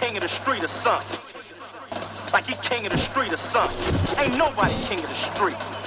king of the street or something. Like he king of the street or something. Ain't nobody king of the street.